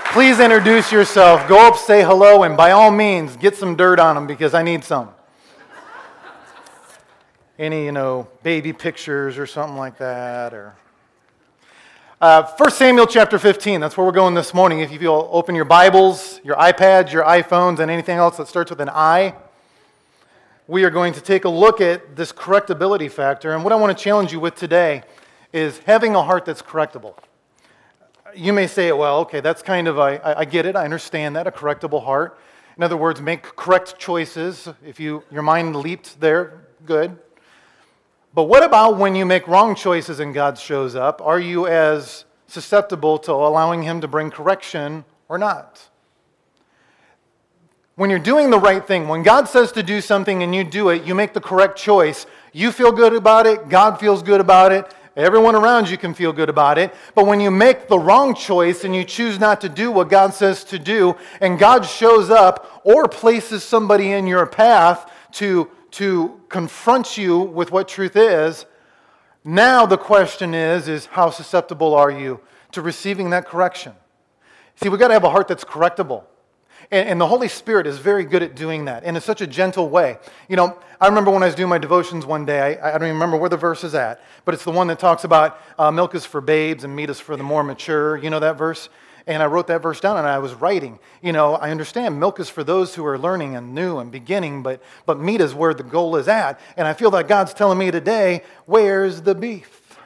Please introduce yourself. Go up, say hello, and by all means, get some dirt on them because I need some. Any, baby pictures or something like that, or 1 Samuel chapter 15, that's where we're going this morning. If you'll open your Bibles, your iPads, your iPhones, and anything else that starts with an I, we are going to take a look at this correctability factor. And what I want to challenge you with today is having a heart that's correctable. You may say, well, okay, that's kind of, I get it, I understand that, a correctable heart. In other words, make correct choices. If your mind leaped there, good. But what about when you make wrong choices and God shows up? Are you as susceptible to allowing Him to bring correction or not? When you're doing the right thing, when God says to do something and you do it, you make the correct choice. You feel good about it, God feels good about it, everyone around you can feel good about it. But when you make the wrong choice and you choose not to do what God says to do, and God shows up or places somebody in your path to confront you with what truth is, now the question is how susceptible are you to receiving that correction? See, we've got to have a heart that's correctable. And the Holy Spirit is very good at doing that in such a gentle way. I remember when I was doing my devotions one day, I don't even remember where the verse is at, but it's the one that talks about milk is for babes and meat is for the more mature. You know that verse? And I wrote that verse down and I was writing. I understand milk is for those who are learning and new and beginning, but meat is where the goal is at. And I feel that God's telling me today, where's the beef?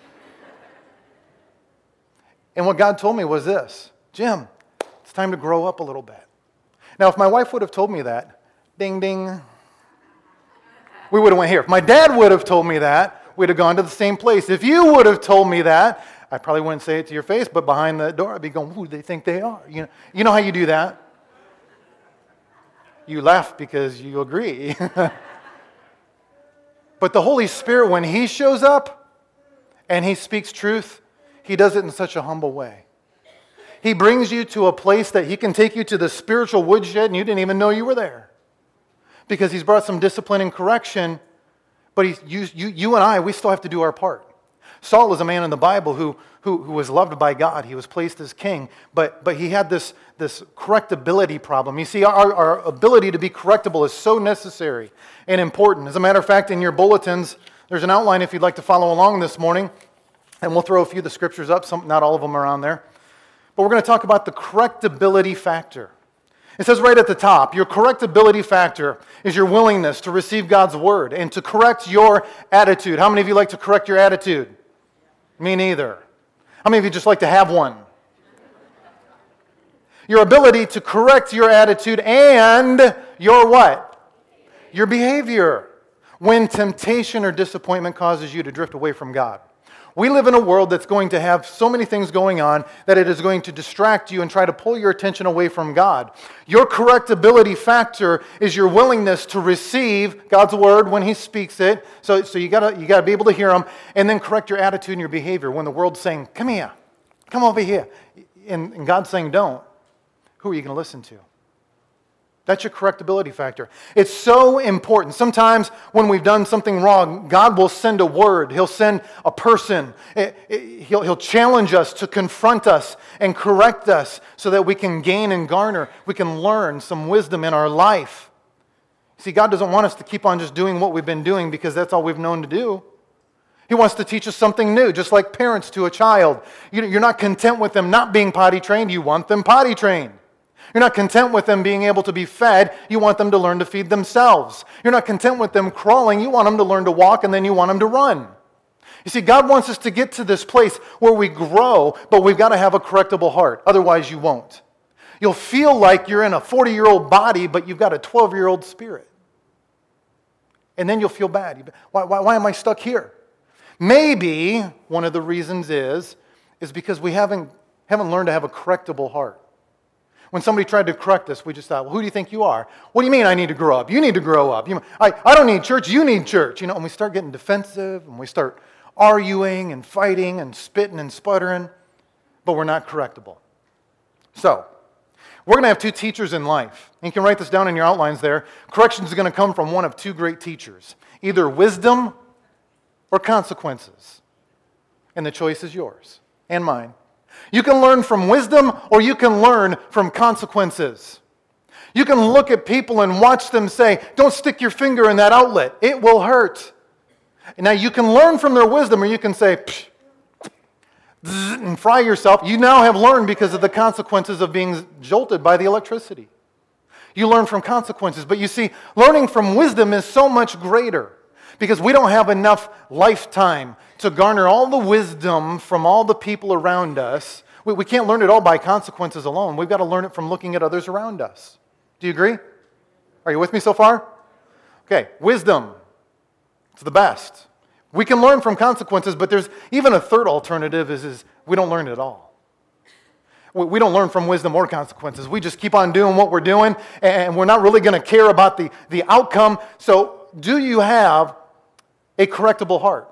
And what God told me was this, Jim, it's time to grow up a little bit. Now, if my wife would have told me that, ding, ding, we would have went here. If my dad would have told me that, we'd have gone to the same place. If you would have told me that, I probably wouldn't say it to your face, but behind the door, I'd be going, who do they think they are? You know how you do that? You laugh because you agree. But the Holy Spirit, when He shows up and He speaks truth, He does it in such a humble way. He brings you to a place that He can take you to the spiritual woodshed and you didn't even know you were there. Because He's brought some discipline and correction, but you and I, we still have to do our part. Saul is a man in the Bible who was loved by God. He was placed as king, but he had this correctability problem. You see, our ability to be correctable is so necessary and important. As a matter of fact, in your bulletins, there's an outline if you'd like to follow along this morning, and we'll throw a few of the scriptures up. Not all of them are on there. But we're going to talk about the correctability factor. It says right at the top, your correctability factor is your willingness to receive God's word and to correct your attitude. How many of you like to correct your attitude? Me neither. How many of you just like to have one? Your ability to correct your attitude and your what? Your behavior when temptation or disappointment causes you to drift away from God. We live in a world that's going to have so many things going on that it is going to distract you and try to pull your attention away from God. Your correctability factor is your willingness to receive God's word when He speaks it. So you gotta be able to hear Him, and then correct your attitude and your behavior when the world's saying, "Come here, come over here," and God's saying, "Don't." Who are you going to listen to? That's your correctability factor. It's so important. Sometimes when we've done something wrong, God will send a word. He'll send a person. He'll challenge us to confront us and correct us so that we can gain and garner. We can learn some wisdom in our life. See, God doesn't want us to keep on just doing what we've been doing because that's all we've known to do. He wants to teach us something new, just like parents to a child. You're not content with them not being potty trained. You want them potty trained. You're not content with them being able to be fed. You want them to learn to feed themselves. You're not content with them crawling. You want them to learn to walk, and then you want them to run. You see, God wants us to get to this place where we grow, but we've got to have a correctable heart. Otherwise, you won't. You'll feel like you're in a 40-year-old body, but you've got a 12-year-old spirit. And then you'll feel bad. Why am I stuck here? Maybe one of the reasons is because we haven't learned to have a correctable heart. When somebody tried to correct us, we just thought, well, who do you think you are? What do you mean I need to grow up? You need to grow up. I don't need church, you need church. And we start getting defensive, and we start arguing and fighting and spitting and sputtering, but we're not correctable. So, we're going to have two teachers in life. And you can write this down in your outlines there. Correction is going to come from one of two great teachers, either wisdom or consequences. And the choice is yours and mine. You can learn from wisdom or you can learn from consequences. You can look at people and watch them say, don't stick your finger in that outlet. It will hurt. Now you can learn from their wisdom or you can say, psh, and fry yourself. You now have learned because of the consequences of being jolted by the electricity. You learn from consequences. But you see, learning from wisdom is so much greater because we don't have enough lifetime to garner all the wisdom from all the people around us. We can't learn it all by consequences alone. We've got to learn it from looking at others around us. Do you agree? Are you with me so far? Okay, wisdom. It's the best. We can learn from consequences, but there's even a third alternative is we don't learn it at all. We don't learn from wisdom or consequences. We just keep on doing what we're doing, and we're not really going to care about the outcome. So do you have a correctable heart?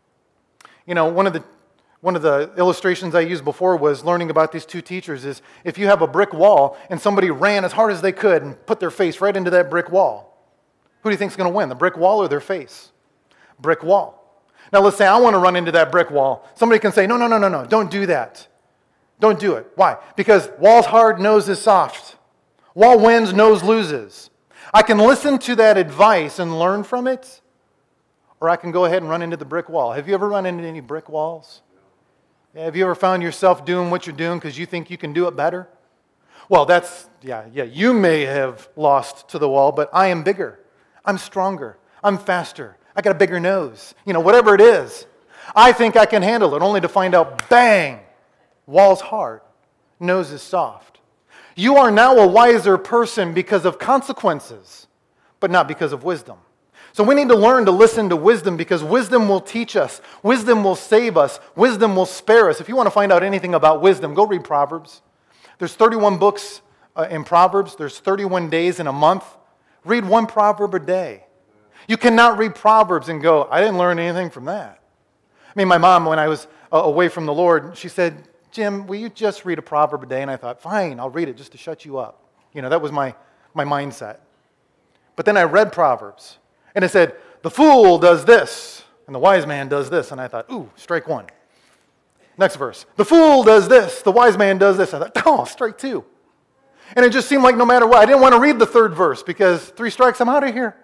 You know, one of the illustrations I used before was learning about these two teachers is if you have a brick wall and somebody ran as hard as they could and put their face right into that brick wall, who do you think is going to win, the brick wall or their face? Brick wall. Now let's say I want to run into that brick wall. Somebody can say, no, don't do that. Don't do it. Why? Because wall's hard, nose is soft. Wall wins, nose loses. I can listen to that advice and learn from it, or I can go ahead and run into the brick wall. Have you ever run into any brick walls? Have you ever found yourself doing what you're doing because you think you can do it better? Well, you may have lost to the wall, but I am bigger. I'm stronger. I'm faster. I got a bigger nose. You know, whatever it is. I think I can handle it, only to find out, bang, wall's hard, nose is soft. You are now a wiser person because of consequences, but not because of wisdom. So we need to learn to listen to wisdom because wisdom will teach us. Wisdom will save us. Wisdom will spare us. If you want to find out anything about wisdom, go read Proverbs. There's 31 books in Proverbs. There's 31 days in a month. Read one proverb a day. You cannot read Proverbs and go, I didn't learn anything from that. I mean, my mom, when I was away from the Lord, she said, Jim, will you just read a proverb a day? And I thought, fine, I'll read it just to shut you up. You know, that was my mindset. But then I read Proverbs. And it said, the fool does this, and the wise man does this. And I thought, ooh, strike one. Next verse. The fool does this, the wise man does this. I thought, oh, strike two. And it just seemed like no matter what, I didn't want to read the third verse because 3 strikes, I'm out of here.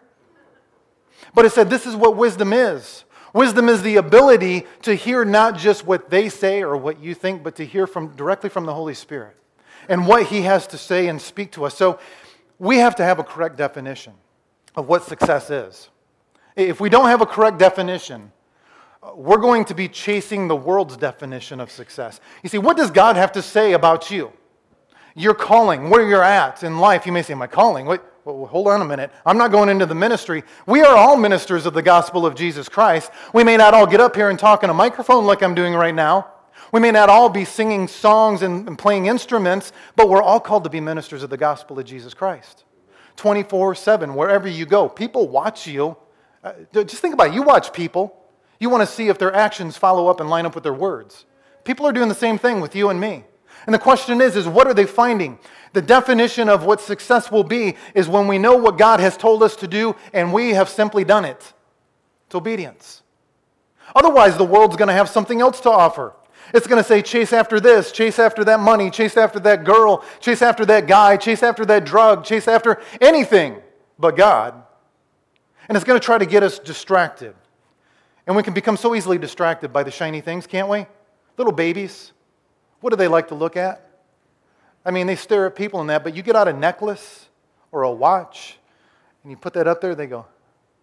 But it said, this is what wisdom is. Wisdom is the ability to hear not just what they say or what you think, but to hear directly from the Holy Spirit and what He has to say and speak to us. So we have to have a correct definition of what success is. If we don't have a correct definition, we're going to be chasing the world's definition of success. You see, what does God have to say about you? Your calling, where you're at in life. You may say, my calling? Wait, well, hold on a minute. I'm not going into the ministry. We are all ministers of the gospel of Jesus Christ. We may not all get up here and talk in a microphone like I'm doing right now. We may not all be singing songs and playing instruments, but we're all called to be ministers of the gospel of Jesus Christ. 24/7, wherever you go. People watch you. Just think about it. You watch people. You want to see if their actions follow up and line up with their words. People are doing the same thing with you and me. And the question is what are they finding? The definition of what success will be is when we know what God has told us to do and we have simply done it. It's obedience. Otherwise, the world's going to have something else to offer. It's going to say, chase after this, chase after that money, chase after that girl, chase after that guy, chase after that drug, chase after anything but God. And it's going to try to get us distracted. And we can become so easily distracted by the shiny things, can't we? Little babies, what do they like to look at? I mean, they stare at people in that, but you get out a necklace or a watch, and you put that up there, they go,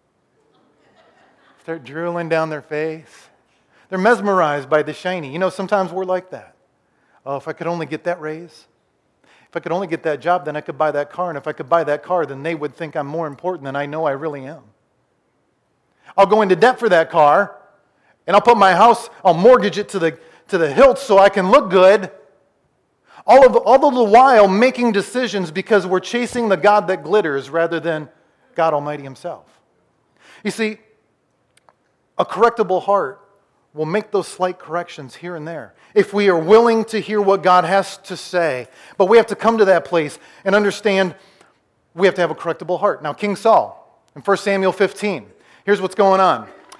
start drooling down their face. They're mesmerized by the shiny. You know, sometimes we're like that. Oh, if I could only get that raise. If I could only get that job, then I could buy that car. And if I could buy that car, then they would think I'm more important than I know I really am. I'll go into debt for that car, and I'll put my house, I'll mortgage it to the hilt so I can look good. All the while making decisions because we're chasing the God that glitters rather than God Almighty Himself. You see, a correctable heart will make those slight corrections here and there if we are willing to hear what God has to say. But we have to come to that place and understand we have to have a correctable heart. Now, King Saul, in 1 Samuel 15, here's what's going on.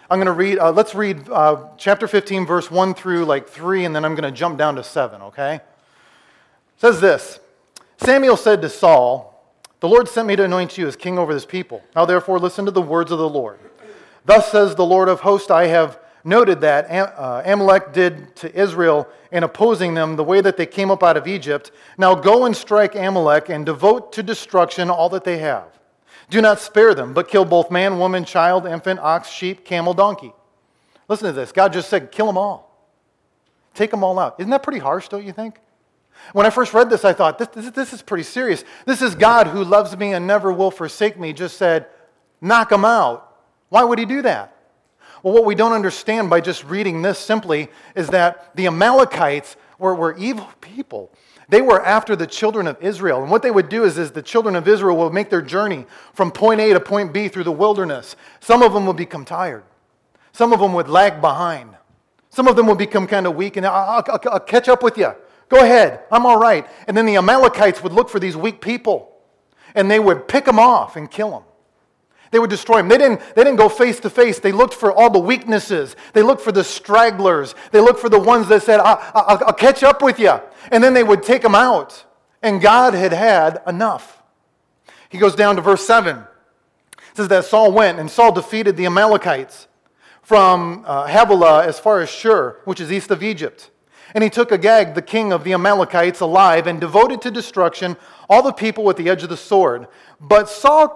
I'm going to read, let's read chapter 15, verse 1 through like 3, and then I'm going to jump down to 7, okay? It says this, Samuel said to Saul, "The Lord sent me to anoint you as king over this people. Now therefore listen to the words of the Lord. Thus says the Lord of hosts, I have noted that Amalek did to Israel in opposing them the way that they came up out of Egypt. Now go and strike Amalek and devote to destruction all that they have. Do not spare them, but kill both man, woman, child, infant, ox, sheep, camel, donkey." Listen to this. God just said, kill them all. Take them all out. Isn't that pretty harsh, don't you think? When I first read this, I thought, this is pretty serious. This is God who loves me and never will forsake me, just said, knock them out. Why would he do that? Well, what we don't understand by just reading this simply is that the Amalekites were evil people. They were after the children of Israel. And what they would do is the children of Israel would make their journey from point A to point B through the wilderness. Some of them would become tired. Some of them would lag behind. Some of them would become kind of weak. And I'll catch up with you. Go ahead. I'm all right. And then the Amalekites would look for these weak people. And they would pick them off and kill them. They would destroy them. They didn't go face to face. They looked for all the weaknesses. They looked for the stragglers. They looked for the ones that said, I'll catch up with you. And then they would take them out. And God had had enough. He goes down to verse 7. It says that Saul went, and Saul defeated the Amalekites from Havilah as far as Shur, which is east of Egypt. And he took Agag, the king of the Amalekites, alive and devoted to destruction all the people with the edge of the sword. But Saul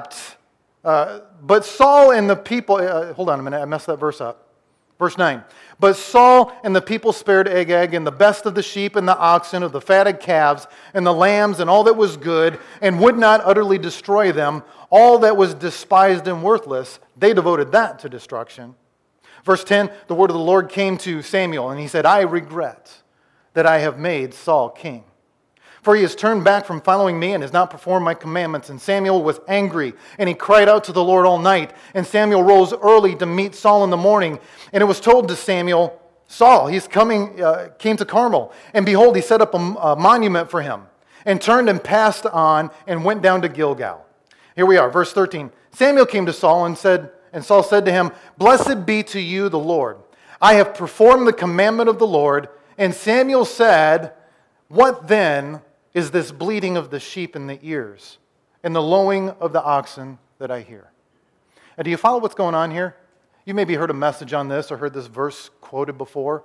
and the people, hold on a minute, I messed that verse up. Verse 9. But Saul and the people spared Agag and the best of the sheep and the oxen, of the fatted calves and the lambs and all that was good, and would not utterly destroy them. All that was despised and worthless, they devoted that to destruction. Verse 10, the word of the Lord came to Samuel, and he said, I regret that I have made Saul king. For he has turned back from following me and has not performed my commandments. And Samuel was angry, and he cried out to the Lord all night. And Samuel rose early to meet Saul in the morning. And it was told to Samuel, Saul, came to Carmel. And behold, he set up a monument for him, and turned and passed on, and went down to Gilgal. Here we are, verse 13. Samuel came to Saul and Saul said to him, Blessed be to you the Lord. I have performed the commandment of the Lord. And Samuel said, What then is this bleating of the sheep in the ears and the lowing of the oxen that I hear? And do you follow what's going on here? You maybe heard a message on this or heard this verse quoted before.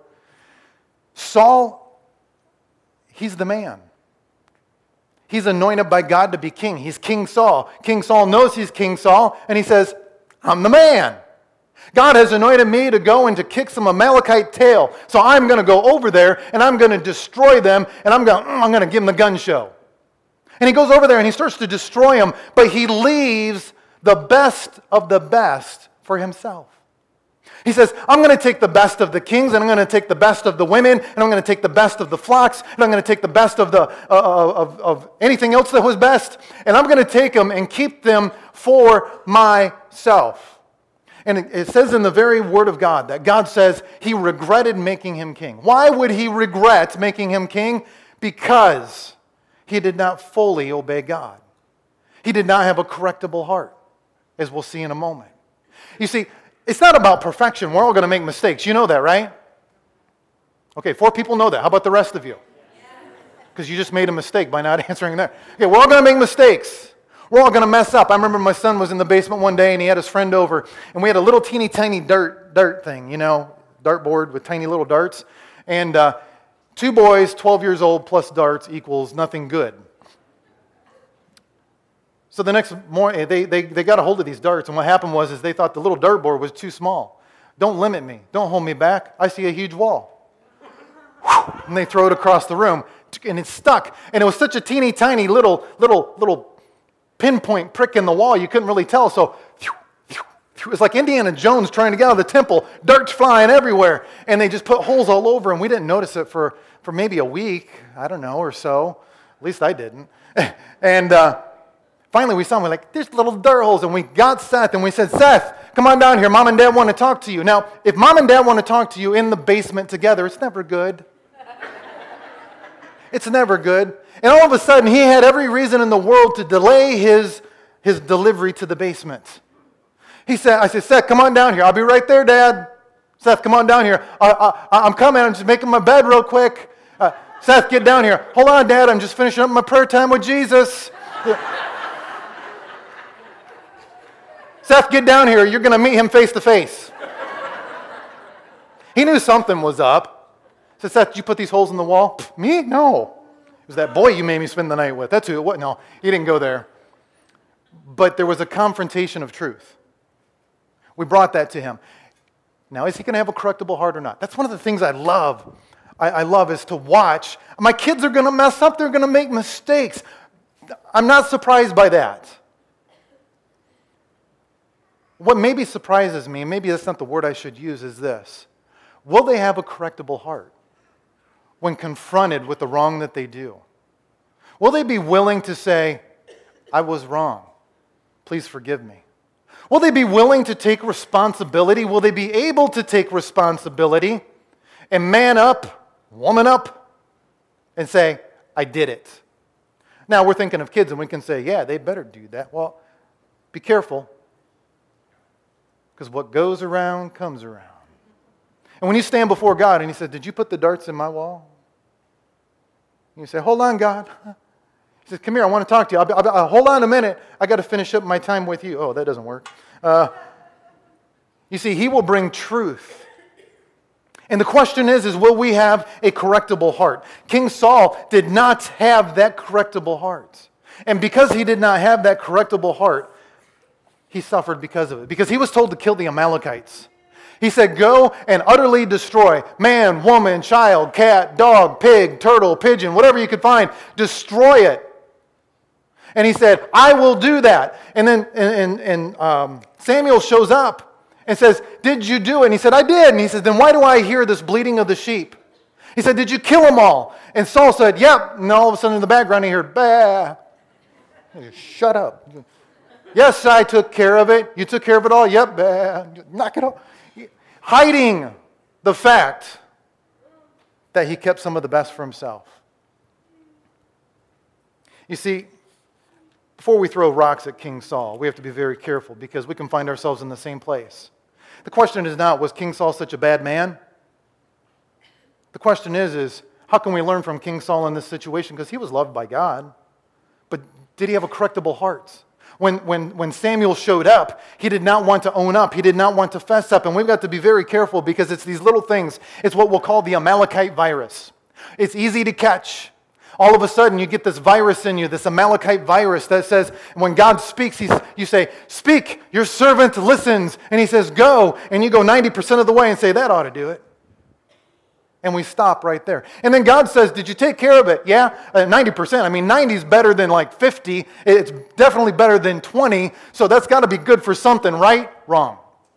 Saul, he's the man. He's anointed by God to be king. He's King Saul. King Saul knows he's King Saul, and he says, I'm the man. God has anointed me to go and to kick some Amalekite tail. So I'm going to go over there and I'm going to destroy them and I'm going to give them the gun show. And he goes over there and he starts to destroy them, but he leaves the best of the best for himself. He says, I'm going to take the best of the kings, and I'm going to take the best of the women, and I'm going to take the best of the flocks, and I'm going to take the best of of anything else that was best, and I'm going to take them and keep them for myself. And it says in the very word of God that God says he regretted making him king. Why would he regret making him king? Because he did not fully obey God. He did not have a correctable heart, as we'll see in a moment. You see, it's not about perfection. We're all going to make mistakes. You know that, right? Okay, 4 people know that. How about the rest of you? Because you just made a mistake by not answering that. Okay, we're all going to make mistakes. We're all going to mess up. I remember my son was in the basement one day and he had his friend over and we had a little teeny tiny dirt thing, dartboard with tiny little darts. And 2 boys, 12 years old plus darts equals nothing good. So the next morning, they got a hold of these darts, and what happened was they thought the little dartboard was too small. Don't limit me. Don't hold me back. I see a huge wall. And they throw it across the room, and it's stuck. And it was such a teeny tiny little pinpoint prick in the wall, you couldn't really tell. So it was like Indiana Jones trying to get out of the temple, darts flying everywhere. And they just put holes all over, and we didn't notice it for maybe a week, I don't know, or so. At least I didn't. And finally, we saw him. We're like, there's little dirt holes. And we got Seth, and we said, Seth, come on down here. Mom and Dad want to talk to you. Now, if Mom and Dad want to talk to you in the basement together, it's never good. It's never good. And all of a sudden, he had every reason in the world to delay his delivery to the basement. I said, Seth, come on down here. I'll be right there, Dad. Seth, come on down here. I'm coming. I'm just making my bed real quick. Seth, get down here. Hold on, Dad. I'm just finishing up my prayer time with Jesus. Seth, get down here. You're going to meet him face to face. He knew something was up. He said, Seth, did you put these holes in the wall? Me? No. It was that boy you made me spend the night with. That's who it was. No, he didn't go there. But there was a confrontation of truth. We brought that to him. Now, is he going to have a correctable heart or not? That's one of the things I love. I love is to watch. My kids are going to mess up. They're going to make mistakes. I'm not surprised by that. What maybe surprises me, maybe that's not the word I should use, is this. Will they have a correctable heart when confronted with the wrong that they do? Will they be willing to say, I was wrong. Please forgive me. Will they be willing to take responsibility? Will they be able to take responsibility and man up, woman up, and say, I did it? Now, we're thinking of kids and we can say, yeah, they better do that. Well, be careful, because what goes around comes around. And when you stand before God and he says, did you put the darts in my wall? And you say, hold on, God. He says, come here, I want to talk to you. I'll hold on a minute. I got to finish up my time with you. Oh, that doesn't work. You see, he will bring truth. And the question is will we have a correctable heart? King Saul did not have that correctable heart. And because he did not have that correctable heart, he suffered because of it. Because he was told to kill the Amalekites. He said, go and utterly destroy man, woman, child, cat, dog, pig, turtle, pigeon, whatever you could find. Destroy it. And he said, I will do that. And then Samuel shows up and says, did you do it? And he said, I did. And he says, then why do I hear this bleating of the sheep? He said, did you kill them all? And Saul said, yep. And all of a sudden in the background he heard, bah. Shut up. Yes, I took care of it. You took care of it all? Yep. Bah. Knock it off. Hiding the fact that he kept some of the best for himself. You see, before we throw rocks at King Saul, we have to be very careful because we can find ourselves in the same place. The question is not, was King Saul such a bad man? The question is how can we learn from King Saul in this situation? Because he was loved by God. But did he have a correctable heart? When Samuel showed up, he did not want to own up. He did not want to fess up. And we've got to be very careful because it's these little things. It's what we'll call the Amalekite virus. It's easy to catch. All of a sudden, you get this virus in you, this Amalekite virus that says, when God speaks, you say, speak, your servant listens. And he says, go. And you go 90% of the way and say, that ought to do it. And we stop right there. And then God says, did you take care of it? Yeah, 90%. I mean, 90 is better than like 50. It's definitely better than 20. So that's got to be good for something, right? Wrong.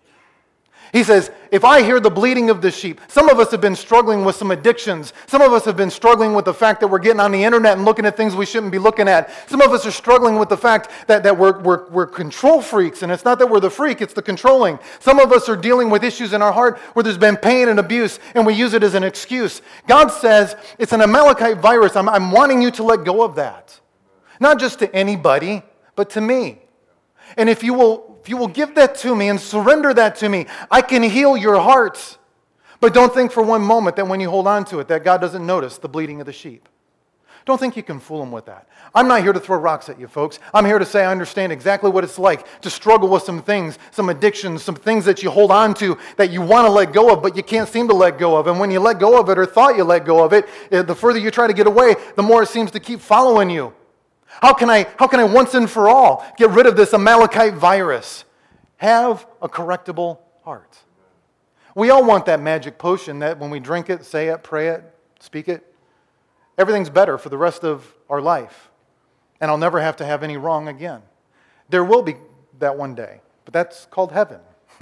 He says, if I hear the bleating of the sheep, some of us have been struggling with some addictions. Some of us have been struggling with the fact that we're getting on the internet and looking at things we shouldn't be looking at. Some of us are struggling with the fact that we're control freaks, and it's not that we're the freak, it's the controlling. Some of us are dealing with issues in our heart where there's been pain and abuse, and we use it as an excuse. God says, it's an Amalekite virus. I'm wanting you to let go of that. Not just to anybody, but to me. And if you will give that to me and surrender that to me, I can heal your hearts. But don't think for one moment that when you hold on to it, that God doesn't notice the bleating of the sheep. Don't think you can fool him with that. I'm not here to throw rocks at you, folks. I'm here to say I understand exactly what it's like to struggle with some things, some addictions, some things that you hold on to that you want to let go of, but you can't seem to let go of. And when you let go of it or thought you let go of it, the further you try to get away, the more it seems to keep following you. How can I once and for all get rid of this Amalekite virus? Have a correctable heart. We all want that magic potion that when we drink it, say it, pray it, speak it, everything's better for the rest of our life. And I'll never have to have any wrong again. There will be that one day, but that's called heaven.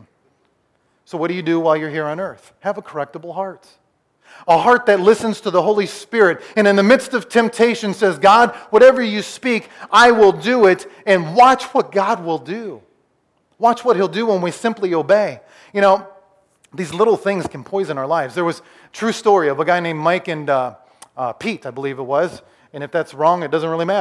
So what do you do while you're here on earth? Have a correctable heart. A heart that listens to the Holy Spirit and in the midst of temptation says, God, whatever you speak, I will do it, and watch what God will do. Watch what he'll do when we simply obey. You know, these little things can poison our lives. There was a true story of a guy named Mike and Pete, I believe it was, and if that's wrong, it doesn't really matter.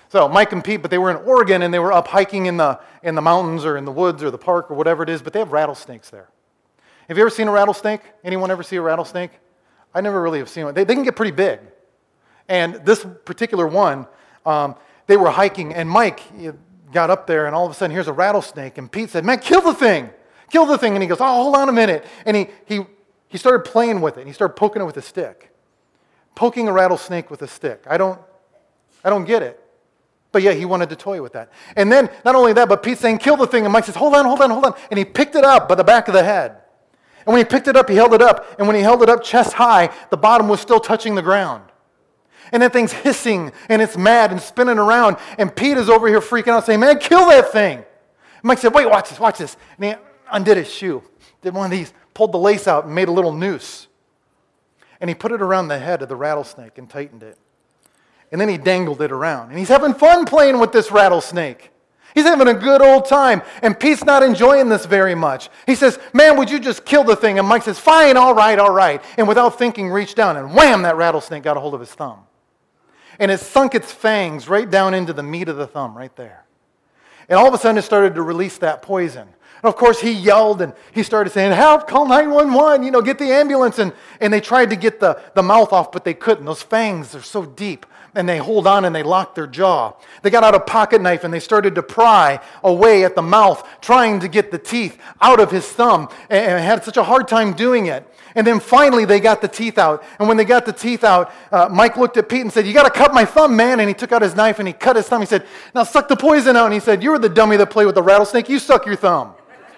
So Mike and Pete, but they were in Oregon, and they were up hiking in the mountains or in the woods or the park or whatever it is, but they have rattlesnakes there. Have you ever seen a rattlesnake? Anyone ever see a rattlesnake? I never really have seen one. They can get pretty big. And this particular one, they were hiking, and Mike got up there, and all of a sudden, here's a rattlesnake, and Pete said, man, kill the thing. Kill the thing. And he goes, oh, hold on a minute. And he started playing with it. He started poking it with a stick. Poking a rattlesnake with a stick. I don't get it. But yeah, he wanted to toy with that. And then, not only that, but Pete's saying, kill the thing. And Mike says, hold on. And he picked it up by the back of the head. And when he picked it up, he held it up. And when he held it up chest high, the bottom was still touching the ground. And that thing's hissing, and it's mad and spinning around. And Pete is over here freaking out, saying, man, kill that thing. And Mike said, wait, watch this. And he undid his shoe, did one of these, pulled the lace out and made a little noose. And he put it around the head of the rattlesnake and tightened it. And then he dangled it around. And he's having fun playing with this rattlesnake. He's having a good old time. And Pete's not enjoying this very much. He says, man, would you just kill the thing? And Mike says, fine, all right. And without thinking, reached down and wham, that rattlesnake got a hold of his thumb. And it sunk its fangs right down into the meat of the thumb right there. And all of a sudden it started to release that poison. And of course he yelled and he started saying, help, call 911, get the ambulance. And they tried to get the mouth off, but they couldn't. Those fangs are so deep. And they hold on and they lock their jaw. They got out a pocket knife and they started to pry away at the mouth, trying to get the teeth out of his thumb, and had such a hard time doing it. And then finally they got the teeth out. And when they got the teeth out, Mike looked at Pete and said, you got to cut my thumb, man. And he took out his knife and he cut his thumb. He said, now suck the poison out. And he said, you were the dummy that played with the rattlesnake. You suck your thumb.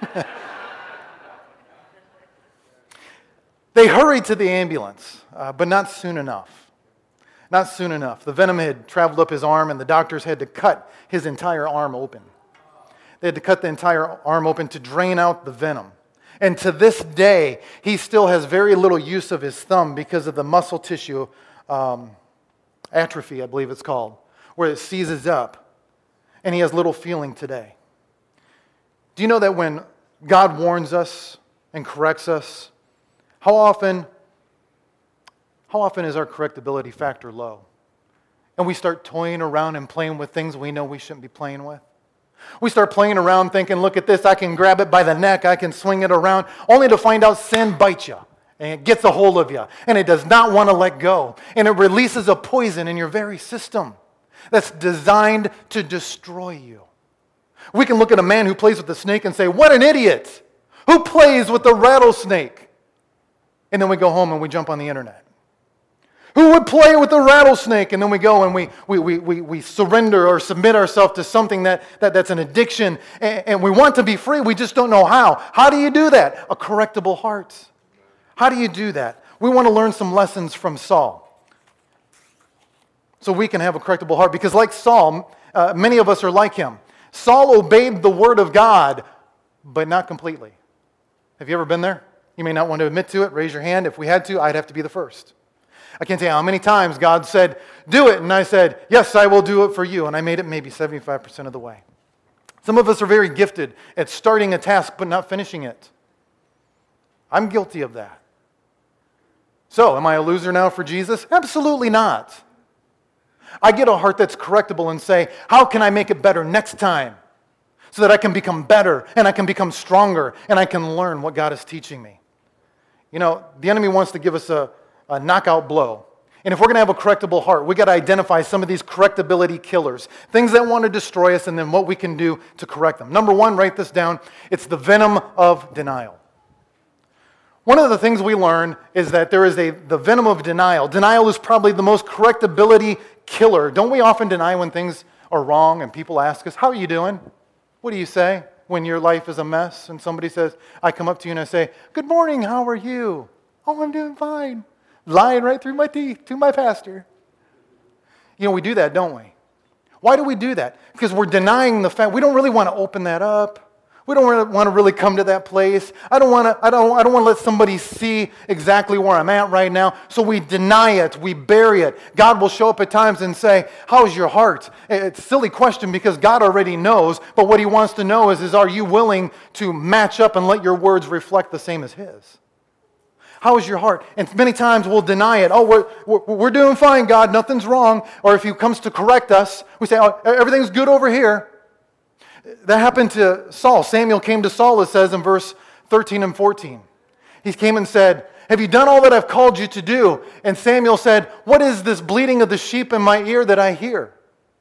They hurried to the ambulance, but not soon enough. Not soon enough. The venom had traveled up his arm, and the doctors had to cut his entire arm open. They had to cut the entire arm open to drain out the venom. And to this day, he still has very little use of his thumb because of the muscle tissue atrophy, I believe it's called, where it seizes up, and he has little feeling today. Do you know that when God warns us and corrects us, how often is our correctability factor low? And we start toying around and playing with things we know we shouldn't be playing with. We start playing around thinking, look at this, I can grab it by the neck, I can swing it around, only to find out sin bites you. And it gets a hold of you. And it does not want to let go. And it releases a poison in your very system that's designed to destroy you. We can look at a man who plays with the snake and say, what an idiot! Who plays with the rattlesnake? And then we go home and we jump on the internet. Who would play with the rattlesnake? And then we go and we surrender or submit ourselves to something that's an addiction. And we want to be free. We just don't know how. How do you do that? A correctable heart. How do you do that? We want to learn some lessons from Saul, so we can have a correctable heart. Because like Saul, many of us are like him. Saul obeyed the word of God, but not completely. Have you ever been there? You may not want to admit to it. Raise your hand. If we had to, I'd have to be the first. I can't tell you how many times God said, do it. And I said, yes, I will do it for you. And I made it maybe 75% of the way. Some of us are very gifted at starting a task but not finishing it. I'm guilty of that. So, am I a loser now for Jesus? Absolutely not. I get a heart that's correctable and say, how can I make it better next time so that I can become better and I can become stronger and I can learn what God is teaching me? The enemy wants to give us a knockout blow. And if we're going to have a correctable heart, we got to identify some of these correctability killers, things that want to destroy us, and then what we can do to correct them. Number one, write this down. It's the venom of denial. One of the things we learn is that there is the venom of denial. Denial is probably the most correctability killer. Don't we often deny when things are wrong and people ask us, how are you doing? What do you say when your life is a mess and somebody says, I come up to you and I say, good morning, how are you? Oh, I'm doing fine. Lying right through my teeth to my pastor. We do that, don't we? Why do we do that? Because we're denying the fact. We don't really want to open that up. We don't want to really come to that place. I don't want to let somebody see exactly where I'm at right now. So we deny it. We bury it. God will show up at times and say, how's your heart? It's a silly question because God already knows. But what he wants to know is are you willing to match up and let your words reflect the same as his? How is your heart? And many times we'll deny it. Oh, we're doing fine, God. Nothing's wrong. Or if He comes to correct us, we say, oh, everything's good over here. That happened to Saul. Samuel came to Saul, it says in verse 13 and 14. He came and said, have you done all that I've called you to do? And Samuel said, what is this bleating of the sheep in my ear that I hear?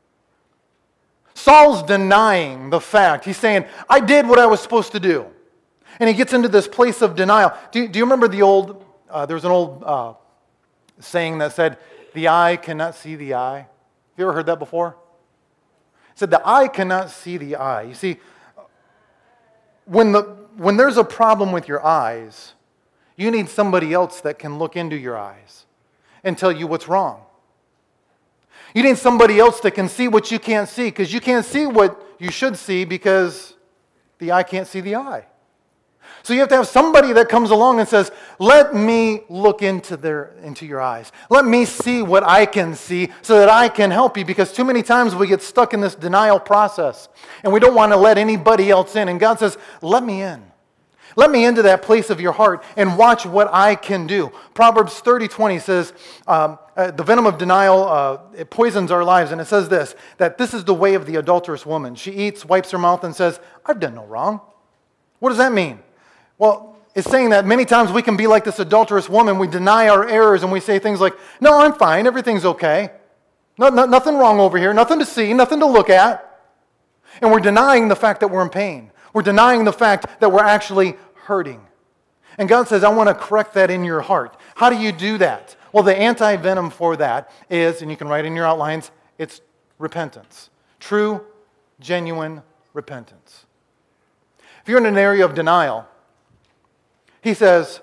Saul's denying the fact. He's saying, I did what I was supposed to do. And he gets into this place of denial. Do you remember there was an old saying that said, the eye cannot see the eye? Have you ever heard that before? It said, the eye cannot see the eye. You see, when there's a problem with your eyes, you need somebody else that can look into your eyes and tell you what's wrong. You need somebody else that can see what you can't see, because you can't see what you should see because the eye can't see the eye. So you have to have somebody that comes along and says, let me look into your eyes. Let me see what I can see so that I can help you, because too many times we get stuck in this denial process and we don't want to let anybody else in. And God says, let me in. Let me into that place of your heart and watch what I can do. Proverbs 30:20 says, the venom of denial, it poisons our lives. And it says this, that this is the way of the adulterous woman. She eats, wipes her mouth, and says, I've done no wrong. What does that mean? Well, it's saying that many times we can be like this adulterous woman. We deny our errors and we say things like, no, I'm fine, everything's okay. Nothing wrong over here, nothing to see, nothing to look at. And we're denying the fact that we're in pain. We're denying the fact that we're actually hurting. And God says, I want to correct that in your heart. How do you do that? Well, the anti-venom for that is, and you can write in your outlines, it's repentance. True, genuine repentance. If you're in an area of denial, He says,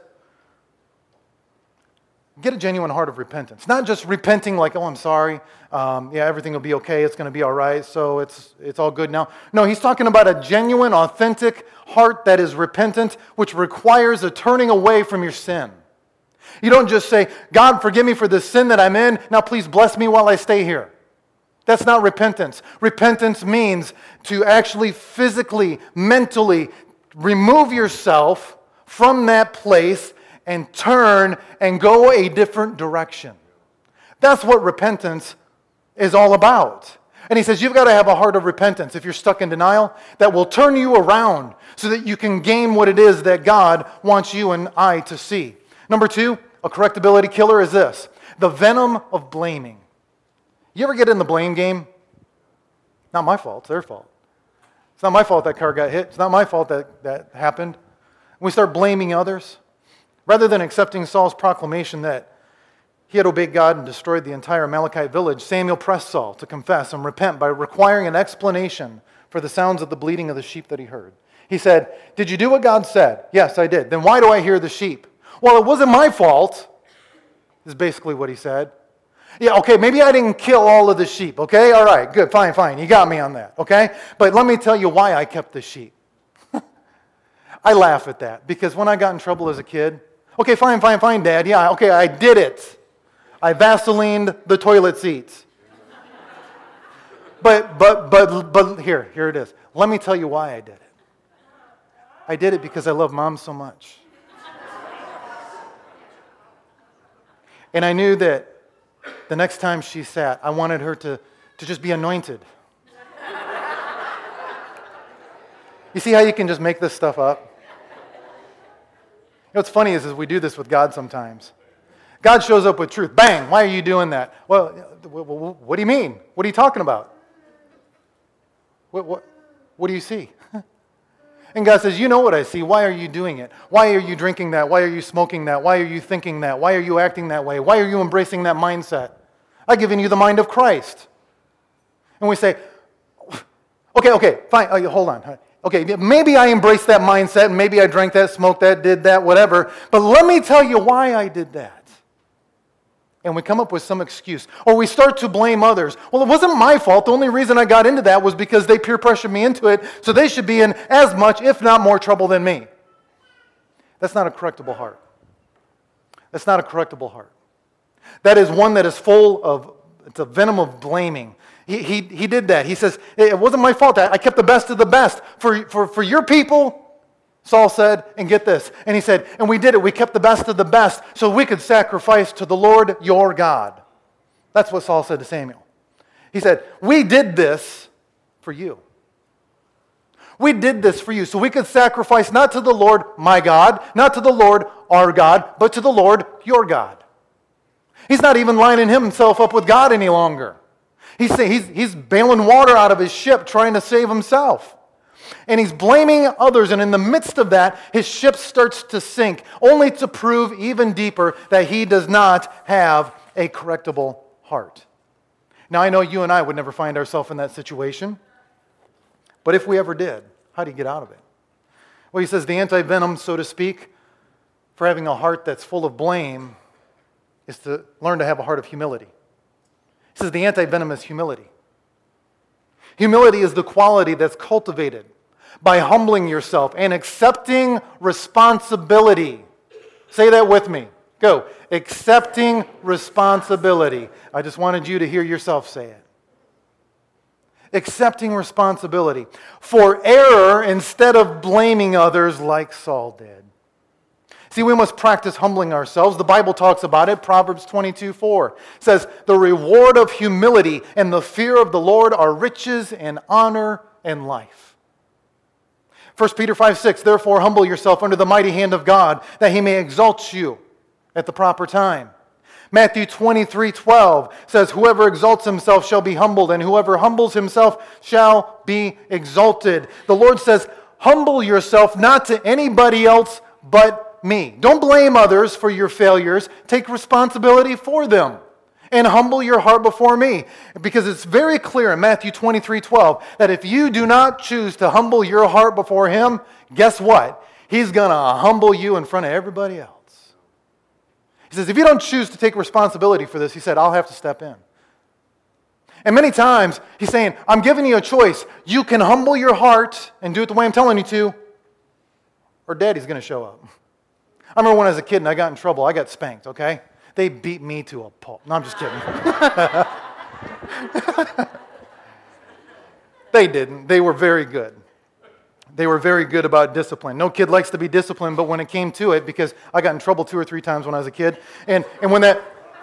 get a genuine heart of repentance. Not just repenting like, oh, I'm sorry. Everything will be okay. It's going to be all right. So it's all good now. No, He's talking about a genuine, authentic heart that is repentant, which requires a turning away from your sin. You don't just say, God, forgive me for the sin that I'm in. Now please bless me while I stay here. That's not repentance. Repentance means to actually physically, mentally remove yourself from that place and turn and go a different direction. That's what repentance is all about. And He says you've got to have a heart of repentance if you're stuck in denial that will turn you around so that you can gain what it is that God wants you and I to see. Number 2, a correctability killer is this, the venom of blaming. You ever get in the blame game? Not my fault, it's their fault. It's not my fault that car got hit. It's not my fault that happened. We start blaming others. Rather than accepting Saul's proclamation that he had obeyed God and destroyed the entire Amalekite village, Samuel pressed Saul to confess and repent by requiring an explanation for the sounds of the bleating of the sheep that he heard. He said, did you do what God said? Yes, I did. Then why do I hear the sheep? Well, it wasn't my fault, is basically what he said. Yeah, okay, maybe I didn't kill all of the sheep, okay? All right, good, fine. You got me on that, okay? But let me tell you why I kept the sheep. I laugh at that because when I got in trouble as a kid, okay, fine, Dad. Yeah, okay, I did it. I Vaselined the toilet seats. But here it is. Let me tell you why I did it. I did it because I love Mom so much. And I knew that the next time she sat, I wanted her to just be anointed. You see how you can just make this stuff up? You know what's funny is we do this with God sometimes. God shows up with truth. Bang! Why are you doing that? Well, what do you mean? What are you talking about? What do you see? And God says, you know what I see. Why are you doing it? Why are you drinking that? Why are you smoking that? Why are you thinking that? Why are you acting that way? Why are you embracing that mindset? I've given you the mind of Christ. And we say, okay, fine. Oh, hold on. Okay, maybe I embraced that mindset, and maybe I drank that, smoked that, did that, whatever. But let me tell you why I did that. And we come up with some excuse. Or we start to blame others. Well, it wasn't my fault. The only reason I got into that was because they peer pressured me into it, so they should be in as much, if not more, trouble than me. That's not a correctable heart. That's not a correctable heart. That is one that is full of, it's a venom of blaming. He did that. He says, it wasn't my fault. I kept the best of the best. For your people, Saul said, and get this, and he said, and we did it. We kept the best of the best so we could sacrifice to the Lord your God. That's what Saul said to Samuel. He said, we did this for you. We did this for you so we could sacrifice not to the Lord my God, not to the Lord our God, but to the Lord your God. He's not even lining himself up with God any longer. He's bailing water out of his ship trying to save himself. And he's blaming others, and in the midst of that, his ship starts to sink, only to prove even deeper that he does not have a correctable heart. Now, I know you and I would never find ourselves in that situation, but if we ever did, how do you get out of it? Well, he says the anti-venom, so to speak, for having a heart that's full of blame is to learn to have a heart of humility. He says the anti-venom is humility. Humility is the quality that's cultivated by humbling yourself and accepting responsibility. Say that with me. Go. Accepting responsibility. I just wanted you to hear yourself say it. Accepting responsibility for error instead of blaming others like Saul did. See, we must practice humbling ourselves. The Bible talks about it. Proverbs 22:4 says, the reward of humility and the fear of the Lord are riches and honor and life. 1 Peter 5:6, therefore humble yourself under the mighty hand of God, that he may exalt you at the proper time. Matthew 23:12 says, whoever exalts himself shall be humbled, and whoever humbles himself shall be exalted. The Lord says, humble yourself not to anybody else but me. Don't blame others for your failures. Take responsibility for them. And humble your heart before me. Because it's very clear in Matthew 23:12 that if you do not choose to humble your heart before him, guess what? He's going to humble you in front of everybody else. He says, if you don't choose to take responsibility for this, he said, I'll have to step in. And many times, he's saying, I'm giving you a choice. You can humble your heart and do it the way I'm telling you to, or Daddy's going to show up. I remember when I was a kid and I got in trouble, I got spanked, okay? They beat me to a pulp. No, I'm just kidding. They didn't. They were very good. They were very good about discipline. No kid likes to be disciplined, but when it came to it, because I got in trouble 2 or 3 times when I was a kid, and when that,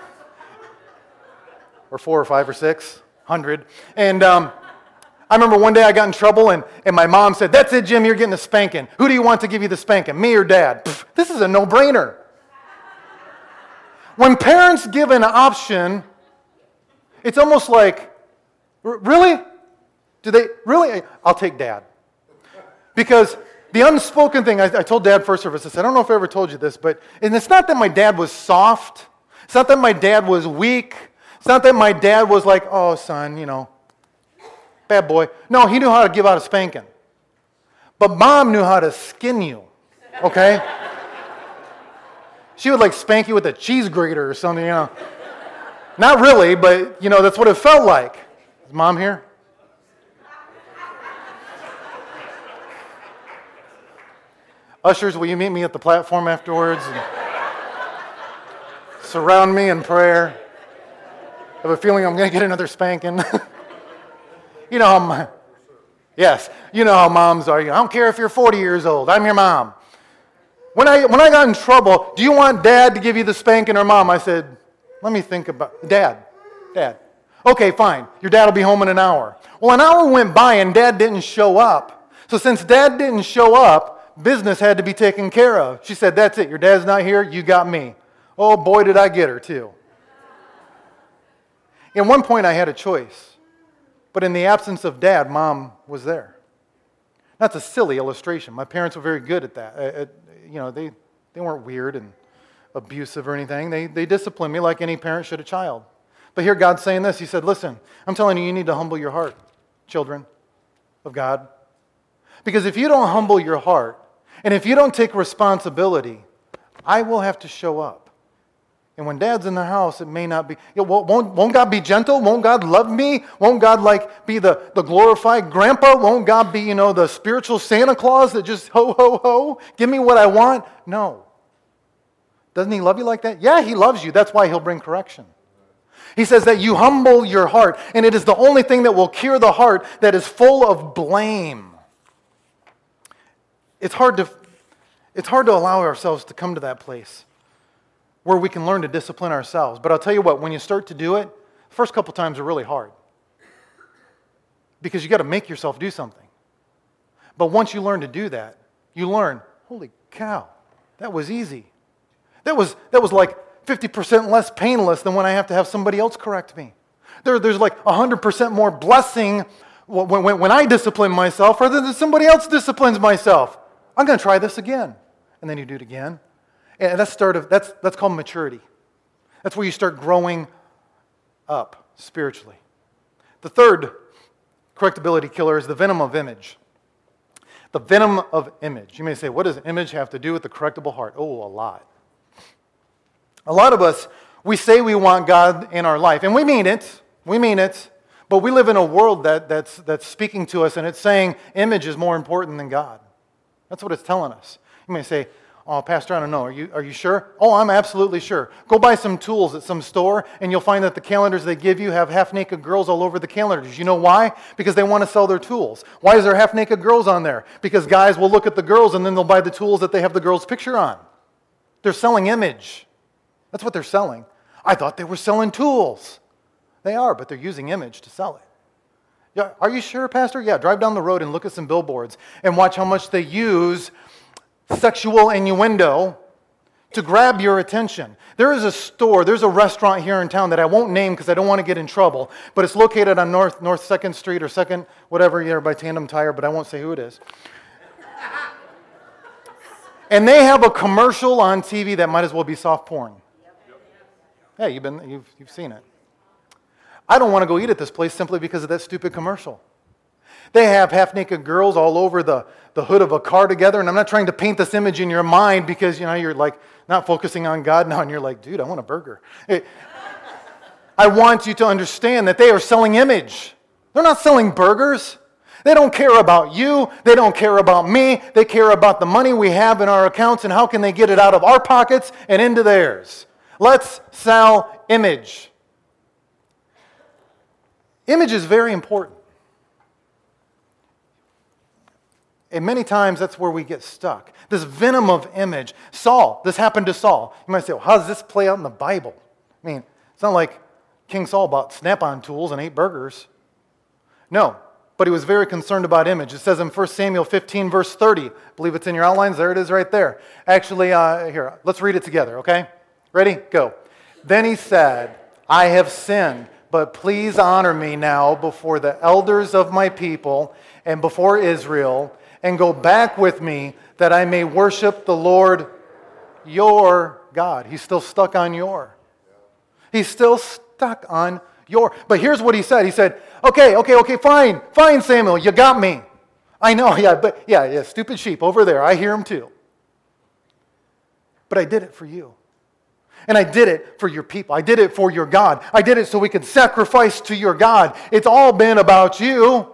or 4 or 5 or 6, 100, and I remember one day I got in trouble, and my mom said, that's it, Jim, you're getting a spanking. Who do you want to give you the spanking, me or Dad? Pfft, this is a no-brainer. When parents give an option, it's almost like, really? Do they, really? I'll take Dad. Because the unspoken thing, I told Dad first service, I said, I don't know if I ever told you this, and it's not that my dad was soft. It's not that my dad was weak. It's not that my dad was like, oh, son, bad boy. No, he knew how to give out a spanking. But Mom knew how to skin you, okay? She would like spank you with a cheese grater or something, Not really, but, that's what it felt like. Is Mom here? Ushers, will you meet me at the platform afterwards? And surround me in prayer. I have a feeling I'm going to get another spanking. You know how moms are. I don't care if you're 40 years old. I'm your mom. When I got in trouble, do you want Dad to give you the spanking or Mom? I said, let me think about Dad. Okay, fine. Your dad will be home in an hour. Well, an hour went by and Dad didn't show up. So since Dad didn't show up, business had to be taken care of. She said, that's it. Your dad's not here. You got me. Oh, boy, did I get her, too. At one point, I had a choice. But in the absence of Dad, Mom was there. That's a silly illustration. My parents were very good at that. They weren't weird and abusive or anything. They disciplined me like any parent should a child. But here God's saying this. He said, listen, I'm telling you, you need to humble your heart, children of God. Because if you don't humble your heart, and if you don't take responsibility, I will have to show up. And when Dad's in the house, it may not be. Won't God be gentle? Won't God love me? Won't God be the glorified grandpa? Won't God be, the spiritual Santa Claus that just ho, ho, ho, give me what I want? No. Doesn't he love you like that? Yeah, he loves you. That's why he'll bring correction. He says that you humble your heart, and it is the only thing that will cure the heart that is full of blame. It's hard to It's hard to allow ourselves to come to that place where we can learn to discipline ourselves. But I'll tell you what, when you start to do it, the first couple times are really hard. Because you got to make yourself do something. But once you learn to do that, you learn, holy cow, that was easy. That was like 50% less painless than when I have to have somebody else correct me. There's like 100% more blessing when I discipline myself rather than somebody else disciplines myself. I'm going to try this again. And then you do it again. And that's called maturity. That's where you start growing up spiritually. The third correctability killer is the venom of image. The venom of image. You may say, what does image have to do with the correctable heart? Oh, a lot. A lot of us, we say we want God in our life, and we mean it, but we live in a world that's speaking to us, and it's saying image is more important than God. That's what it's telling us. You may say, oh, Pastor, I don't know, are you sure? Oh, I'm absolutely sure. Go buy some tools at some store, and you'll find that the calendars they give you have half-naked girls all over the calendars. You know why? Because they want to sell their tools. Why is there half-naked girls on there? Because guys will look at the girls, and then they'll buy the tools that they have the girl's picture on. They're selling image. That's what they're selling. I thought they were selling tools. They are, but they're using image to sell it. Yeah, are you sure, Pastor? Yeah, drive down the road and look at some billboards and watch how much they use sexual innuendo to grab your attention. There is a store, there's a restaurant here in town that I won't name because I don't want to get in trouble, but it's located on North 2nd Street or 2nd, whatever, here by Tandem Tire, but I won't say who it is. And they have a commercial on TV that might as well be soft porn. Yeah, you've seen it. I don't want to go eat at this place simply because of that stupid commercial. They have half-naked girls all over the hood of a car together, and I'm not trying to paint this image in your mind because, you're like not focusing on God now, and you're like, dude, I want a burger. I want you to understand that they are selling image. They're not selling burgers. They don't care about you. They don't care about me. They care about the money we have in our accounts and how can they get it out of our pockets and into theirs. Let's sell image. Image is very important. And many times that's where we get stuck. This venom of image. This happened to Saul. You might say, well, how does this play out in the Bible? I mean, it's not like King Saul bought Snap-on tools and ate burgers. No, but he was very concerned about image. It says in 1 Samuel 15, verse 30. I believe it's in your outlines. There it is right there. Actually, here, let's read it together, okay? Ready? Go. Then he said, I have sinned, but please honor me now before the elders of my people and before Israel, and go back with me that I may worship the Lord your God. He's still stuck on your. He's still stuck on your. But here's what he said. He said, okay, fine, Samuel, you got me. I know, yeah, stupid sheep over there. I hear him too. But I did it for you. And I did it for your people. I did it for your God. I did it so we could sacrifice to your God. It's all been about you.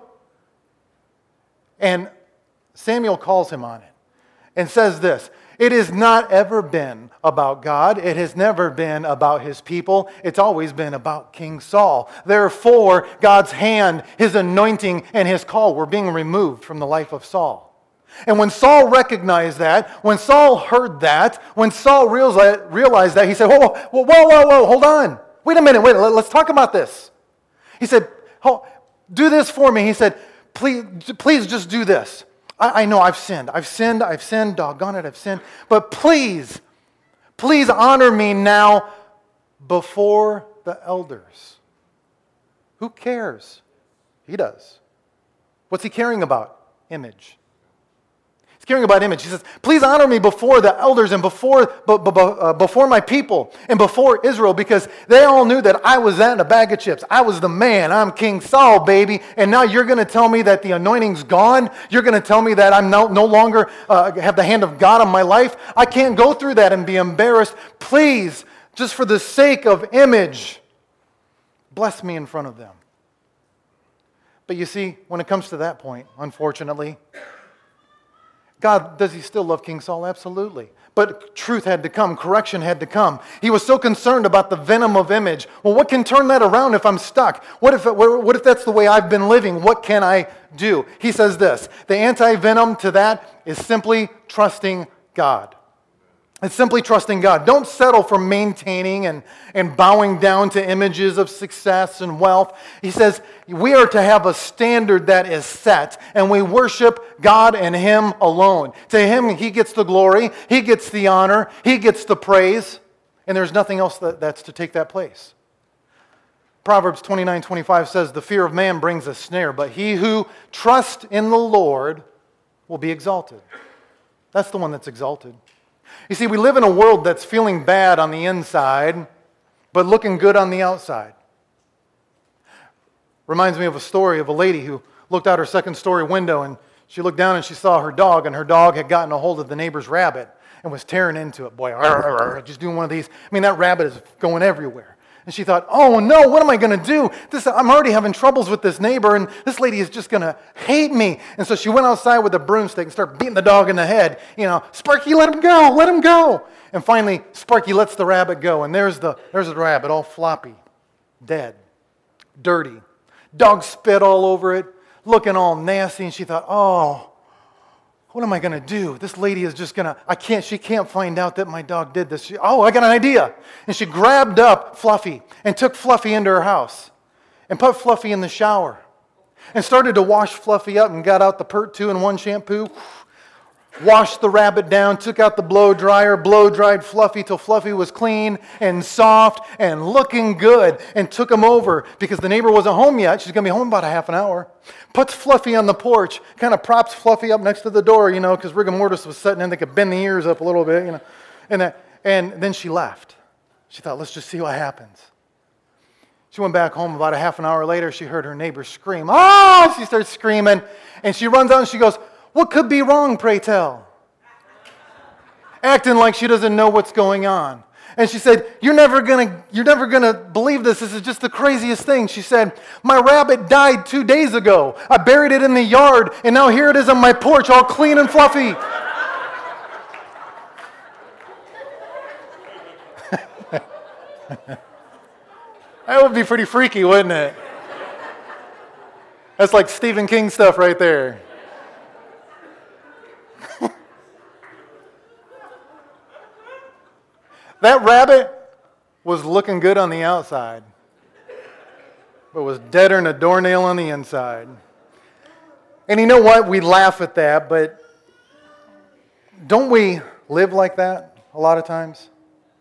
And Samuel calls him on it and says this, it has not ever been about God. It has never been about his people. It's always been about King Saul. Therefore, God's hand, his anointing, and his call were being removed from the life of Saul. And when Saul recognized that, when Saul heard that, when Saul realized that, he said, whoa, hold on. Wait a minute, let's talk about this. He said, do this for me. He said, please just do this. I know I've sinned, doggone it, I've sinned. But please honor me now before the elders. Who cares? He does. What's he caring about? Image. Caring about image. He says, please honor me before the elders and before my people and before Israel, because they all knew that I was that in a bag of chips. I was the man. I'm King Saul, baby. And now you're going to tell me that the anointing's gone? You're going to tell me that I'm no longer have the hand of God on my life? I can't go through that and be embarrassed. Please, just for the sake of image, bless me in front of them. But you see, when it comes to that point, unfortunately, God, does he still love King Saul? Absolutely. But truth had to come. Correction had to come. He was so concerned about the venom of image. Well, what can turn that around if I'm stuck? What if that's the way I've been living? What can I do? He says this. The anti-venom to that is simply trusting God. It's simply trusting God. Don't settle for maintaining and bowing down to images of success and wealth. He says we are to have a standard that is set, and we worship God and Him alone. To Him, He gets the glory, He gets the honor, He gets the praise, and there's nothing else that's to take that place. Proverbs 29:25 says, the fear of man brings a snare, but he who trusts in the Lord will be exalted. That's the one that's exalted. You see, we live in a world that's feeling bad on the inside, but looking good on the outside. Reminds me of a story of a lady who looked out her second-story window, and she looked down and she saw her dog, and her dog had gotten a hold of the neighbor's rabbit and was tearing into it. Boy, just doing one of these. I mean, that rabbit is going everywhere. And she thought, oh no, what am I going to do? I'm already having troubles with this neighbor, and this lady is just going to hate me. And so she went outside with a broomstick and started beating the dog in the head. Sparky, let him go, let him go. And finally, Sparky lets the rabbit go, and there's the rabbit, all floppy, dead, dirty. Dog spit all over it, looking all nasty, and she thought, oh, what am I going to do? This lady is just going to, she can't find out that my dog did this. I got an idea. And she grabbed up Fluffy and took Fluffy into her house and put Fluffy in the shower and started to wash Fluffy up and got out the Pert 2-in-1 shampoo, washed the rabbit down, took out the blow dryer, blow-dried Fluffy till Fluffy was clean and soft and looking good, and took him over because the neighbor wasn't home yet. She's going to be home about a half an hour. Puts Fluffy on the porch, kind of props Fluffy up next to the door, because rigor mortis was setting in. They could bend the ears up a little bit, And then she left. She thought, let's just see what happens. She went back home about a half an hour later. She heard her neighbor scream. Oh! She starts screaming, and she runs out and she goes, what could be wrong, pray tell? Acting like she doesn't know what's going on. And she said, you're never gonna believe this. This is just the craziest thing. She said, my rabbit died 2 days ago. I buried it in the yard, and now here it is on my porch, all clean and fluffy. That would be pretty freaky, wouldn't it? That's like Stephen King stuff right there. That rabbit was looking good on the outside, but was deader than a doornail on the inside. And you know what? We laugh at that, but don't we live like that a lot of times?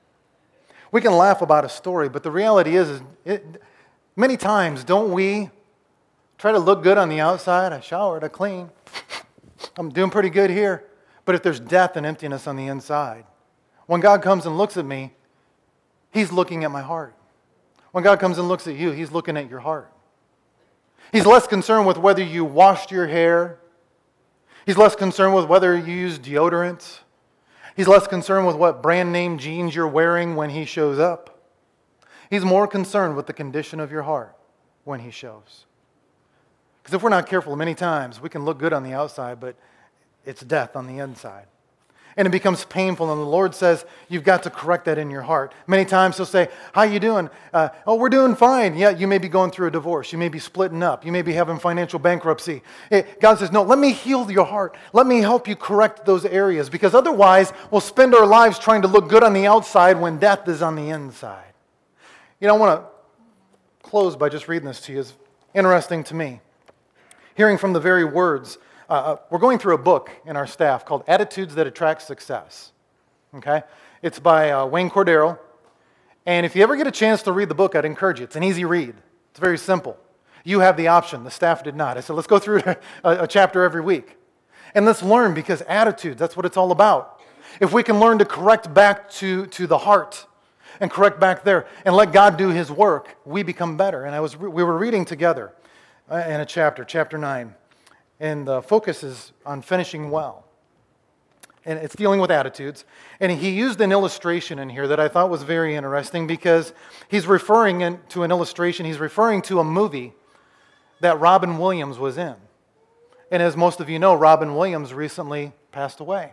We can laugh about a story, but the reality is many times, don't we try to look good on the outside? I showered, I cleaned, I'm doing pretty good here. But if there's death and emptiness on the inside, when God comes and looks at me, He's looking at my heart. When God comes and looks at you, He's looking at your heart. He's less concerned with whether you washed your hair. He's less concerned with whether you use deodorant. He's less concerned with what brand name jeans you're wearing when He shows up. He's more concerned with the condition of your heart when He shows. Because if we're not careful, many times we can look good on the outside, but it's death on the inside. And it becomes painful, and the Lord says, you've got to correct that in your heart. Many times He'll say, how you doing? We're doing fine. Yeah, you may be going through a divorce. You may be splitting up. You may be having financial bankruptcy. God says, no, let me heal your heart. Let me help you correct those areas, because otherwise we'll spend our lives trying to look good on the outside when death is on the inside. I want to close by just reading this to you. It's interesting to me. Hearing from the very words, we're going through a book in our staff called Attitudes That Attract Success. Okay? It's by Wayne Cordero. And if you ever get a chance to read the book, I'd encourage you. It's an easy read. It's very simple. You have the option. The staff did not. I said, let's go through a chapter every week. And let's learn, because attitudes, that's what it's all about. If we can learn to correct back to the heart and correct back there and let God do His work, we become better. And we were reading together in a chapter 9. And the focus is on finishing well. And it's dealing with attitudes. And he used an illustration in here that I thought was very interesting, because he's referring to an illustration. He's referring to a movie that Robin Williams was in. And as most of you know, Robin Williams recently passed away.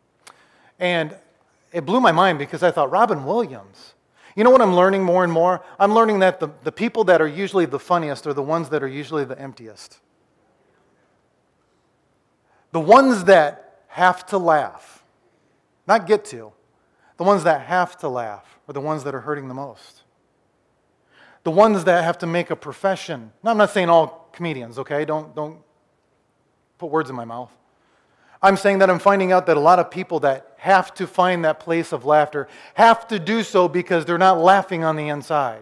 And it blew my mind, because I thought, Robin Williams? You know what I'm learning more and more? I'm learning that the people that are usually the funniest are the ones that are usually the emptiest. The ones that have to laugh not get to. The ones that have to laugh are the ones that are hurting the most. The ones that have to make a profession. Now, I'm not saying all comedians, okay? Don't put words in my mouth. I'm saying that I'm finding out that a lot of people that have to find that place of laughter have to do so because they're not laughing on the inside.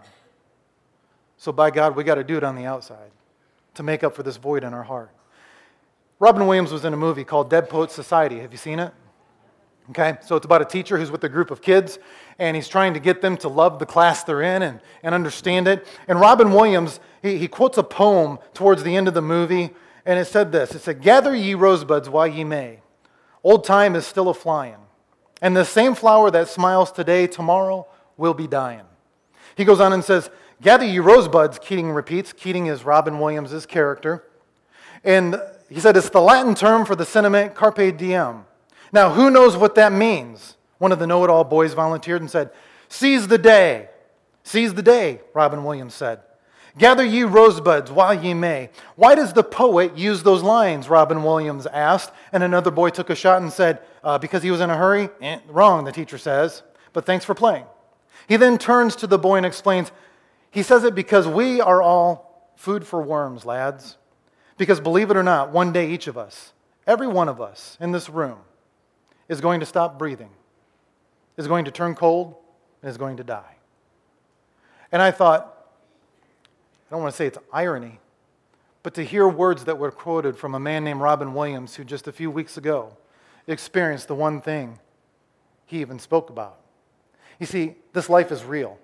So by God, we got to do it on the outside to make up for this void in our heart. Robin Williams was in a movie called Dead Poets Society. Have you seen it? Okay, so it's about a teacher who's with a group of kids, and he's trying to get them to love the class they're in and understand it. And Robin Williams, he quotes a poem towards the end of the movie, and it said this. It said, "Gather ye rosebuds while ye may. Old time is still a-flying. And the same flower that smiles today, tomorrow will be dying." He goes on and says, "Gather ye rosebuds," Keating repeats. Keating is Robin Williams' character. And he said it's the Latin term for the sentiment carpe diem. Now, who knows what that means? One of the know-it-all boys volunteered and said, "Seize the day." "Seize the day," Robin Williams said. "Gather ye rosebuds while ye may." Why does the poet use those lines, Robin Williams asked. And another boy took a shot and said, because he was in a hurry? Wrong, the teacher says, but thanks for playing. He then turns to the boy and explains, he says it because we are all food for worms, lads. Because believe it or not, one day each of us, every one of us in this room, is going to stop breathing, is going to turn cold, and is going to die. And I thought, I don't want to say it's irony, but to hear words that were quoted from a man named Robin Williams who just a few weeks ago experienced the one thing he even spoke about. You see, this life is real,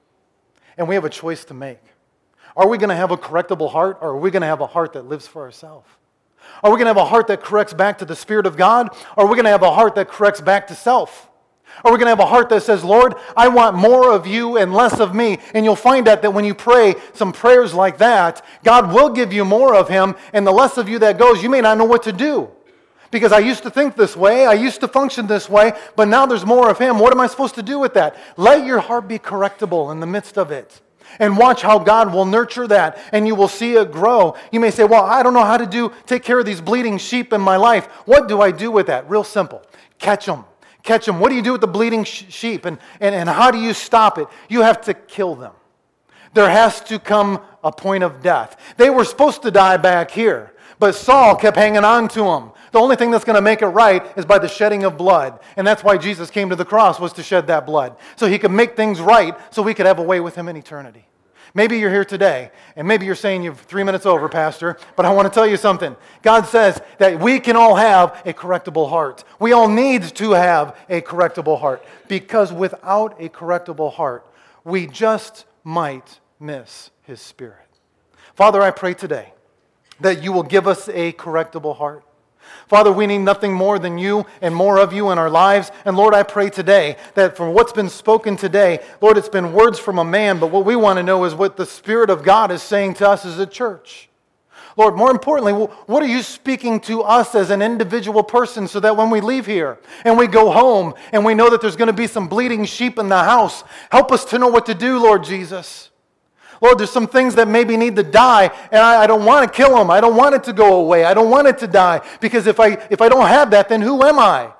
and we have a choice to make. Are we going to have a correctable heart, or are we going to have a heart that lives for ourselves? Are we going to have a heart that corrects back to the Spirit of God? Or are we going to have a heart that corrects back to self? Are we going to have a heart that says, "Lord, I want more of you and less of me"? And you'll find out that when you pray some prayers like that, God will give you more of Him, and the less of you that goes, you may not know what to do. Because I used to think this way, I used to function this way, but now there's more of Him. What am I supposed to do with that? Let your heart be correctable in the midst of it. And watch how God will nurture that, and you will see it grow. You may say, "Well, I don't know how to take care of these bleeding sheep in my life." What do I do with that? Real simple. Catch them. Catch them. What do you do with the bleeding sheep? And how do you stop it? You have to kill them. There has to come a point of death. They were supposed to die back here, but Saul kept hanging on to them. The only thing that's going to make it right is by the shedding of blood. And that's why Jesus came to the cross, was to shed that blood. So He could make things right, so we could have a way with Him in eternity. Maybe you're here today, and maybe you're saying you've 3 minutes over, Pastor, but I want to tell you something. God says that we can all have a correctable heart. We all need to have a correctable heart, because without a correctable heart, we just might miss His Spirit. Father, I pray today that You will give us a correctable heart. Father, we need nothing more than You and more of You in our lives. And Lord, I pray today that for what's been spoken today, Lord, it's been words from a man, but what we want to know is what the Spirit of God is saying to us as a church. Lord, more importantly, what are You speaking to us as an individual person, so that when we leave here and we go home and we know that there's going to be some bleeding sheep in the house, help us to know what to do, Lord Jesus. Lord, there's some things that maybe need to die, and I don't want to kill them. I don't want it to go away. I don't want it to die, because if I don't have that, then who am I?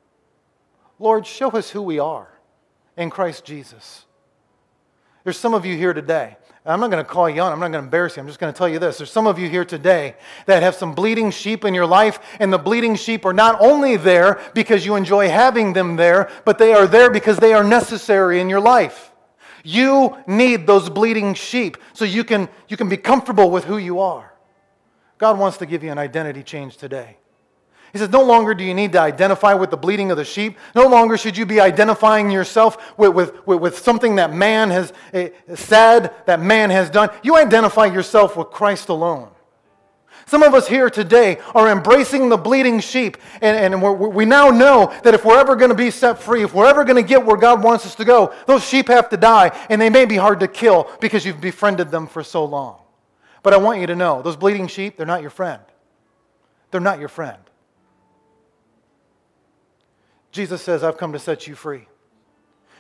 Lord, show us who we are in Christ Jesus. There's some of you here today. I'm not going to call you on. I'm not going to embarrass you. I'm just going to tell you this. There's some of you here today that have some bleeding sheep in your life, and the bleeding sheep are not only there because you enjoy having them there, but they are there because they are necessary in your life. You need those bleeding sheep so you can be comfortable with who you are. God wants to give you an identity change today. He says, no longer do you need to identify with the bleeding of the sheep. No longer should you be identifying yourself with something that man has said, that man has done. You identify yourself with Christ alone. Some of us here today are embracing the bleeding sheep, and we now know that if we're ever going to be set free, if we're ever going to get where God wants us to go, those sheep have to die, and they may be hard to kill because you've befriended them for so long. But I want you to know, those bleeding sheep, they're not your friend. They're not your friend. Jesus says, I've come to set you free.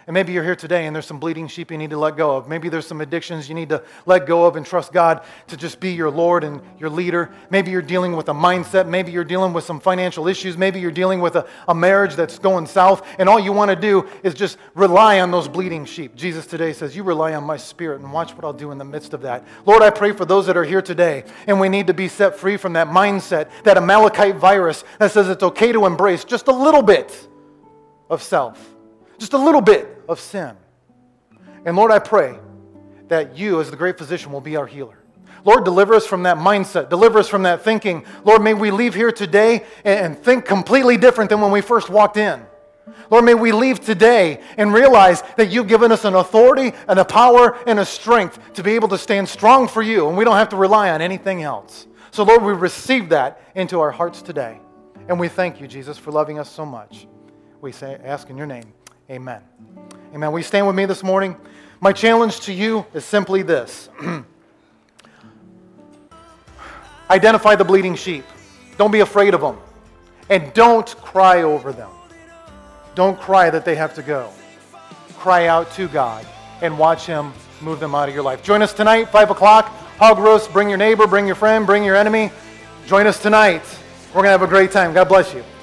And maybe you're here today and there's some bleeding sheep you need to let go of. Maybe there's some addictions you need to let go of and trust God to just be your Lord and your leader. Maybe you're dealing with a mindset. Maybe you're dealing with some financial issues. Maybe you're dealing with a marriage that's going south. And all you want to do is just rely on those bleeding sheep. Jesus today says, you rely on my Spirit and watch what I'll do in the midst of that. Lord, I pray for those that are here today and we need to be set free from that mindset, that Amalekite virus that says it's okay to embrace just a little bit of self. Just a little bit of sin. And Lord, I pray that you, as the great physician, will be our healer. Lord, deliver us from that mindset. Deliver us from that thinking. Lord, may we leave here today and think completely different than when we first walked in. Lord, may we leave today and realize that you've given us an authority and a power and a strength to be able to stand strong for you, and we don't have to rely on anything else. So, Lord, we receive that into our hearts today. And we thank you, Jesus, for loving us so much. We ask in your name. Amen. Amen. Will you stand with me this morning? My challenge to you is simply this. Identify the bleeding sheep. Don't be afraid of them. And don't cry over them. Don't cry that they have to go. Cry out to God and watch Him move them out of your life. Join us tonight, 5 o'clock. Hog roast. Bring your neighbor, bring your friend, bring your enemy. Join us tonight. We're going to have a great time. God bless you.